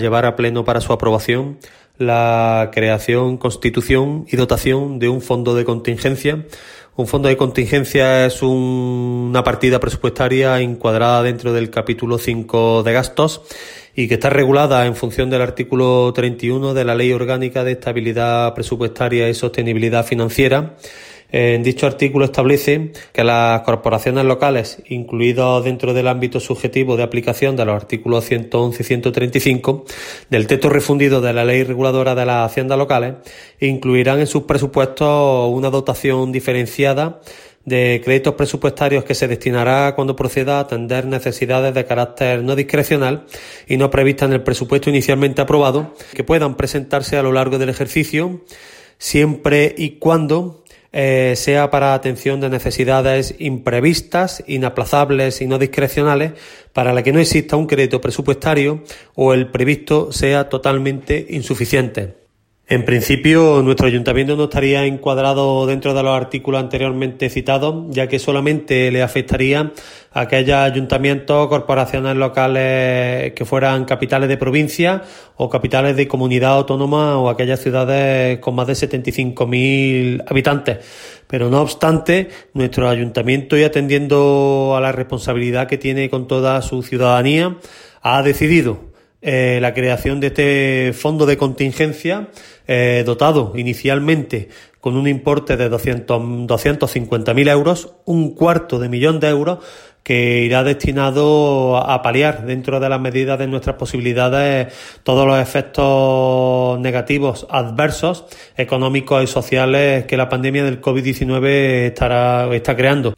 llevar a pleno para su aprobación la creación, constitución y dotación de un fondo de contingencia. Un fondo de contingencia es una partida presupuestaria encuadrada dentro del capítulo 5 de gastos y que está regulada en función del artículo 31 de la Ley Orgánica de Estabilidad Presupuestaria y Sostenibilidad Financiera. En dicho artículo establece que las corporaciones locales, incluidos dentro del ámbito subjetivo de aplicación de los artículos 111 y 135 del texto refundido de la Ley Reguladora de las Haciendas Locales, incluirán en sus presupuestos una dotación diferenciada de créditos presupuestarios que se destinará cuando proceda a atender necesidades de carácter no discrecional y no previstas en el presupuesto inicialmente aprobado, que puedan presentarse a lo largo del ejercicio, siempre y cuando sea para atención de necesidades imprevistas, inaplazables y no discrecionales, para la que no exista un crédito presupuestario o el previsto sea totalmente insuficiente. En principio, nuestro ayuntamiento no estaría encuadrado dentro de los artículos anteriormente citados, ya que solamente le afectaría a aquellos ayuntamientos o corporaciones locales que fueran capitales de provincia o capitales de comunidad autónoma o aquellas ciudades con más de 75.000 habitantes. Pero no obstante, nuestro ayuntamiento, y atendiendo a la responsabilidad que tiene con toda su ciudadanía, ha decidido la creación de este fondo de contingencia dotado inicialmente con un importe de 250.000 euros, 250.000 de euros, que irá destinado a paliar dentro de las medidas de nuestras posibilidades todos los efectos negativos, adversos, económicos y sociales que la pandemia del COVID-19 está creando.